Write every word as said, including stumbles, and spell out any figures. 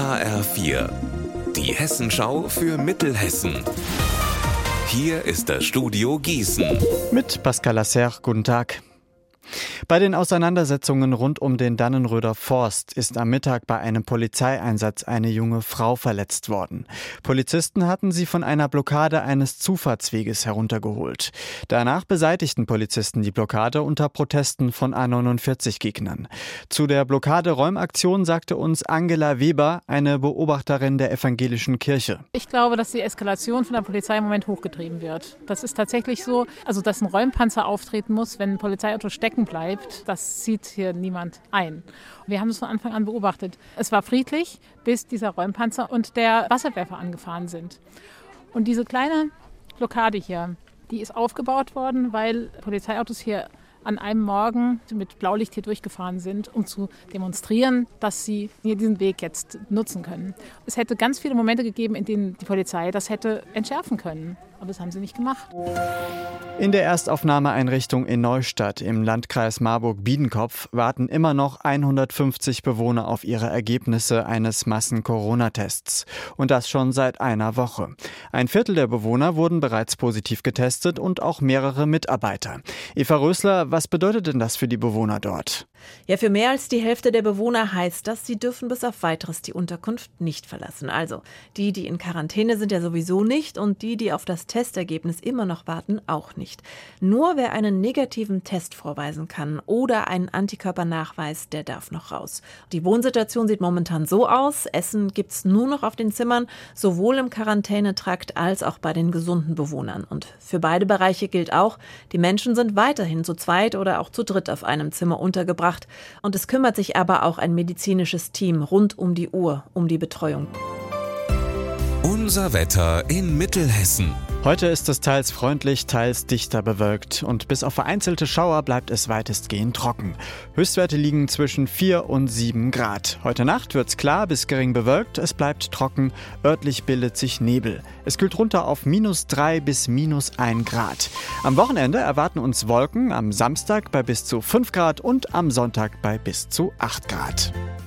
H R vier, die Hessenschau für Mittelhessen. Hier ist das Studio Gießen. Mit Pascal Lasser, guten Tag. Bei den Auseinandersetzungen rund um den Dannenröder Forst ist am Mittag bei einem Polizeieinsatz eine junge Frau verletzt worden. Polizisten hatten sie von einer Blockade eines Zufahrtsweges heruntergeholt. Danach beseitigten Polizisten die Blockade unter Protesten von A neunundvierzig-Gegnern. Zu der Blockade-Räumaktion sagte uns Angela Weber, eine Beobachterin der evangelischen Kirche. Ich glaube, dass die Eskalation von der Polizei im Moment hochgetrieben wird. Das ist tatsächlich so, also dass ein Räumpanzer auftreten muss, wenn ein Polizeiauto stecken bleibt, das sieht hier niemand ein. Wir haben es von Anfang an beobachtet. Es war friedlich, bis dieser Räumpanzer und der Wasserwerfer angefahren sind. Und diese kleine Blockade hier, die ist aufgebaut worden, weil Polizeiautos hier an einem Morgen mit Blaulicht hier durchgefahren sind, um zu demonstrieren, dass sie hier diesen Weg jetzt nutzen können. Es hätte ganz viele Momente gegeben, in denen die Polizei das hätte entschärfen können. Aber das haben sie nicht gemacht. In der Erstaufnahmeeinrichtung in Neustadt im Landkreis Marburg-Biedenkopf warten immer noch hundertfünfzig Bewohner auf ihre Ergebnisse eines Massen-Corona-Tests. Und das schon seit einer Woche. Ein Viertel der Bewohner wurden bereits positiv getestet und auch mehrere Mitarbeiter. Eva Rösler, was bedeutet denn das für die Bewohner dort? Ja, für mehr als die Hälfte der Bewohner heißt das, sie dürfen bis auf Weiteres die Unterkunft nicht verlassen. Also die, die in Quarantäne sind, ja sowieso nicht und die, die auf das Testergebnis immer noch warten, auch nicht. Nur wer einen negativen Test vorweisen kann oder einen Antikörpernachweis, der darf noch raus. Die Wohnsituation sieht momentan so aus, Essen gibt's nur noch auf den Zimmern, sowohl im Quarantänetrakt als auch bei den gesunden Bewohnern. Und für beide Bereiche gilt auch, die Menschen sind weiterhin zu zweit oder auch zu dritt auf einem Zimmer untergebracht. Und es kümmert sich aber auch ein medizinisches Team rund um die Uhr um die Betreuung. Unser Wetter in Mittelhessen. Heute ist es teils freundlich, teils dichter bewölkt und bis auf vereinzelte Schauer bleibt es weitestgehend trocken. Höchstwerte liegen zwischen vier und sieben Grad. Heute Nacht wird's klar bis gering bewölkt, es bleibt trocken, örtlich bildet sich Nebel. Es kühlt runter auf minus drei bis minus ein Grad. Am Wochenende erwarten uns Wolken, am Samstag bei bis zu fünf Grad und am Sonntag bei bis zu acht Grad.